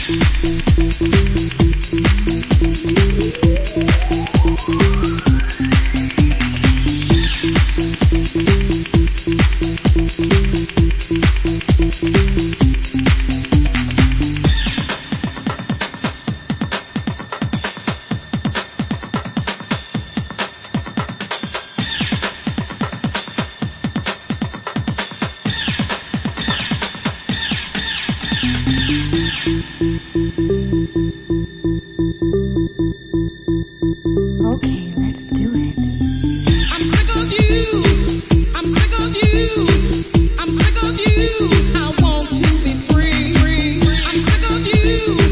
Okay, let's do it. I'm sick of you. I'm sick of you. I'm sick of you. I want to be free. I'm sick of you.